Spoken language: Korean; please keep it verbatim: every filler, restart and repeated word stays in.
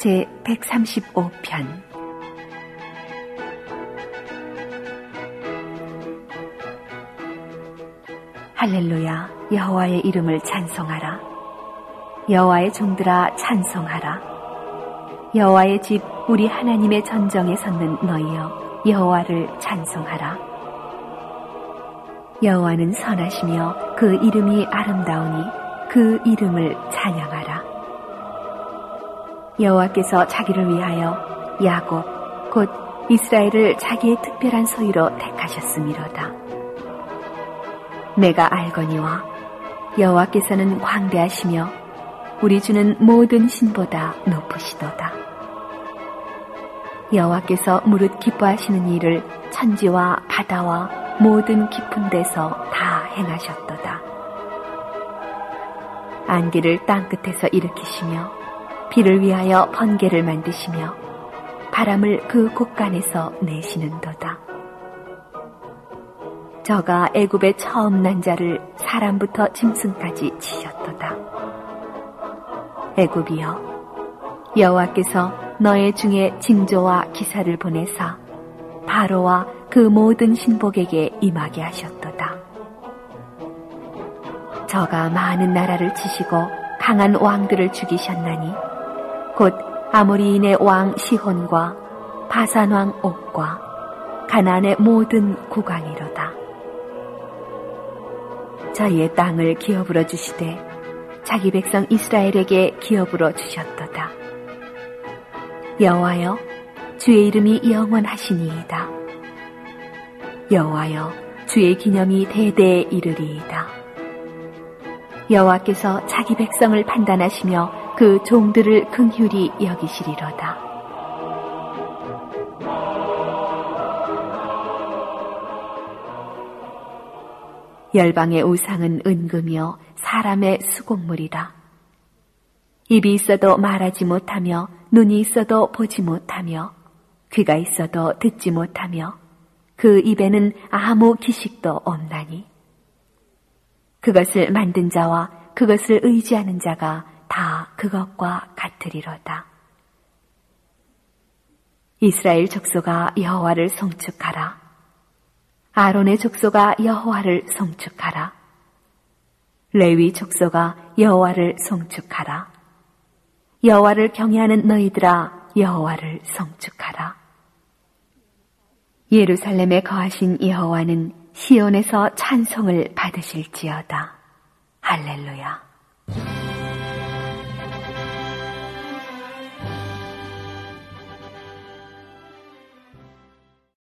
제백삼십오 편 할렐루야, 여호와의 이름을 찬송하라. 여호와의 종들아 찬송하라. 여호와의 집 우리 하나님의 전정에 섰는 너희여, 여호와를 찬송하라. 여호와는 선하시며 그 이름이 아름다우니 그 이름을 찬양하라. 여호와께서 자기를 위하여 야곱 곧 이스라엘을 자기의 특별한 소유로 택하셨음이로다. 내가 알거니와 여호와께서는 광대하시며 우리 주는 모든 신보다 높으시도다. 여호와께서 무릇 기뻐하시는 일을 천지와 바다와 모든 깊은 데서 다 행하셨도다. 안개를 땅끝에서 일으키시며 비를 위하여 번개를 만드시며 바람을 그 곳간에서 내시는도다. 저가 애굽의 처음 난 자를 사람부터 짐승까지 치셨도다. 애굽이여, 여호와께서 너의 중에 징조와 기사를 보내사 바로와 그 모든 신복에게 임하게 하셨도다. 저가 많은 나라를 치시고 강한 왕들을 죽이셨나니 곧 아모리인의 왕 시혼과 바산 왕 옥과 가나안의 모든 국왕이로다. 저희의 땅을 기업으로 주시되 자기 백성 이스라엘에게 기업으로 주셨도다. 여호와여, 주의 이름이 영원하시니이다. 여호와여, 주의 기념이 대대에 이르리이다. 여호와께서 자기 백성을 판단하시며 그 종들을 긍휼히 여기시리로다. 열방의 우상은 은금이요 사람의 수곡물이라. 입이 있어도 말하지 못하며 눈이 있어도 보지 못하며 귀가 있어도 듣지 못하며 그 입에는 아무 기식도 없나니 그것을 만든 자와 그것을 의지하는 자가 다 그것과 같으리로다. 이스라엘 족속아, 여호와를 송축하라. 아론의 족속아, 여호와를 송축하라. 레위 족속아, 여호와를 송축하라. 여호와를 경외하는 너희들아, 여호와를 송축하라. 예루살렘에 거하신 여호와는 시온에서 찬송을 받으실지어다. 할렐루야.